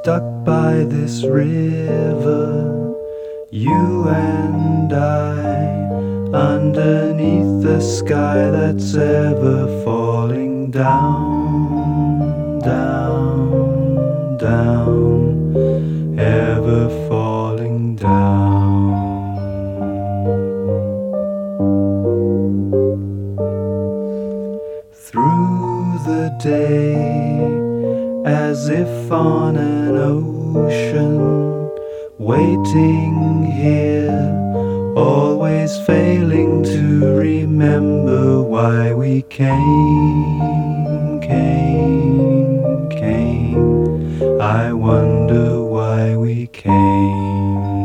stuck by this river, you and I, underneath the sky that's ever falling down, down, down, ever falling down. Through the day, as if on an ocean, waiting here, always failing to remember why we came. I wonder why we came.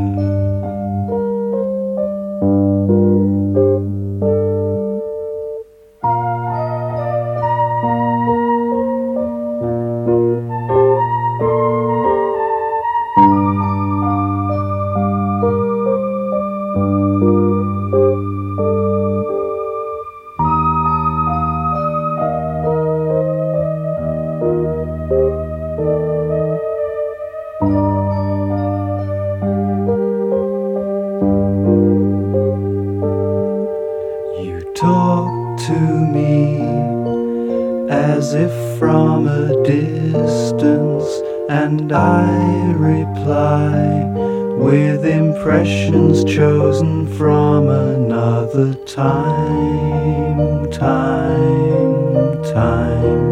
Talk to me as if from a distance, and I reply with impressions chosen from another time.